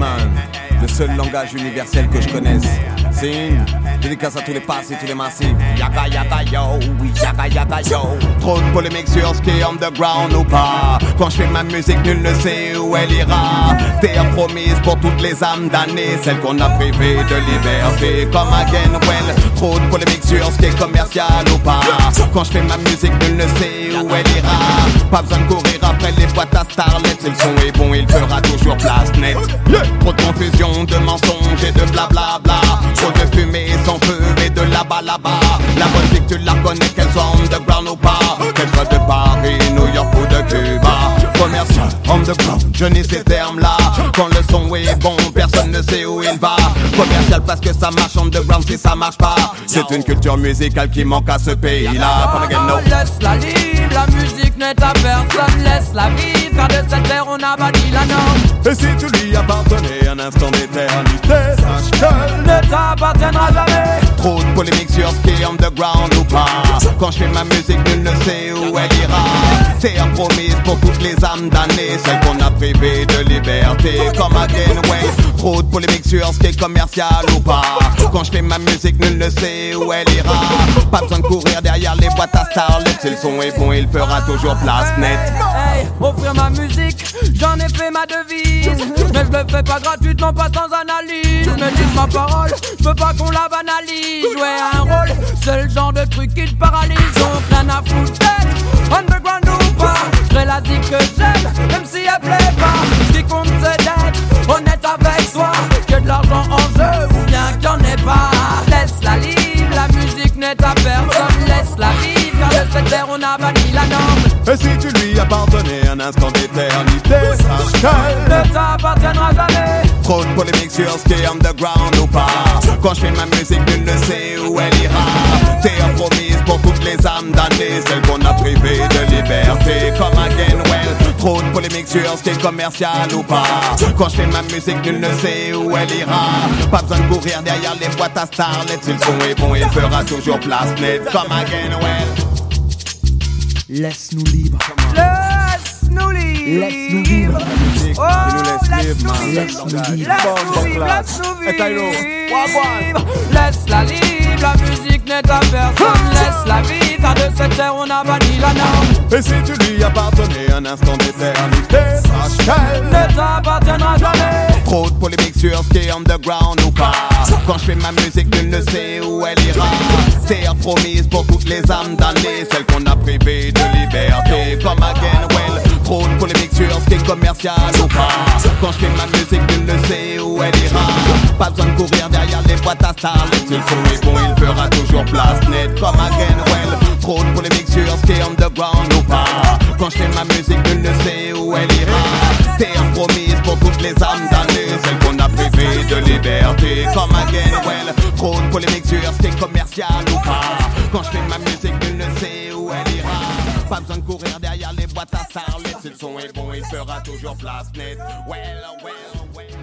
man, le seul langage universel que je connaisse. C'est une dédicace à tous les passés, tous les massifs. Yaga yaga yo, oui yaga yaga yo. Trop de polémiques sur ce qui est underground ou pas. Quand je fais ma musique, nul ne sait où elle ira. Terre promise pour toutes les âmes damnées, celles qu'on a privées de liberté. Comme again, well, trop de polémiques sur ce qui est commercial ou pas. Quand je fais ma musique, nul ne sait où elle ira. Pas besoin de courir après les boîtes à starlets. Si le son est bon, il fera toujours place nette. Trop de confusion, de mensonges et de blablabla. Trop de fumée sans feu et de là-bas. La bonne vie que tu la connais, qu'elle soit underground ou pas. Qu'elle soit de Paris, New York ou de Cuba. Commercial, underground, je n'ai ces termes-là. Quand le son est bon, personne ne sait où il va. Commercial parce que ça marche, underground si ça marche pas. C'est une culture musicale qui manque à ce pays-là. Laisse la libre, la musique n'est à personne. Laisse la vivre, car de cette terre on a bâti la norme. Et si tu lui appartenais un instant d'éternité, sache qu'elle ne t'appartiendra jamais. Trop de polémiques sur ce qui est underground ou pas. Quand je fais ma musique, nul ne sait où elle ira. Terre promise pour toutes les âmes damnées, celles qu'on a privées de liberté. Comme again, way. Trop de polémiques sur ce qui est commercial ou pas. Quand je fais ma musique, nul ne sait où elle ira. Pas besoin de courir derrière les boîtes à starlets. Si le son est bon, il fera toujours place nette. Hey, offrir ma musique, j'en ai fait ma devise. Mais je le fais pas gratuitement, pas sans analyse. Me dis ma parole, je veux pas qu'on la banalise. Jouer un rôle, c'est le genre de truc qui te paralyse. Donc rien à foutre d'être underground ou pas. Je ferai la zik que j'aime, même si elle plaît pas. Ce qui compte c'est d'être honnête avec soi. Que de l'argent en jeu ou bien qu'il y en ait pas. Laisse la libre, la musique n'est à personne. Laisse la vivre, car de cette terre on a banni la norme. Et si tu lui appartenais un instant d'éternité, sache qu'elle ne t'appartiendra jamais. Trop de polémiques sur ce qui est underground ou pas. Quand je fais ma musique, nul ne sait où elle ira. Terre promise pour toutes les âmes damnées, celles qu'on a privées de liberté. Comme again, well. Trop de polémiques sur ce qui est commercial ou pas. Quand je fais ma musique, nul ne sait où elle ira. Pas besoin de courir derrière les boîtes à starlets. Si le son est bon, il fera toujours place nette. Comme again, well. Laisse-nous libres. Laisse-nous libres. Laisse-nous libres. Oh, laisse-nous libres. Laisse-nous libres. Laisse-nous vivre. Laisse la libre, la musique n'est à personne. Laisse la vie, car de cette terre on a banni la norme. Et si tu lui appartenais un instant d'éternité, sache qu'elle ne t'appartiendra jamais. Trop de polémiques sur ce qui est underground ou pas. Quand je fais ma musique, nul ne sait où elle ira. Terre promise pour toutes les âmes damnées, celles qu'on a privées de liberté. Comme again, well. Trop de polémiques sur ce qui est commercial ou pas. Quand je fais ma musique, nul ne sait où elle ira. Pas besoin de courir derrière les boîtes à starlets. Si le son est bon, il fera toujours place nette. Comme again, well. Trop de polémiques sur ce qui est underground ou pas. Quand je fais ma musique, nul ne sait où elle ira. Terre promise pour toutes les âmes damnées, celles qu'on a privées de liberté. Comme again, well. Trop de polémiques sur ce qui est commercial ou pas. Quand je fais ma musique, nul ne sait où elle ira. Pas besoin de courir derrière les boîtes à starlets. Si le son est bon, il fera toujours place nette. Well, well, well.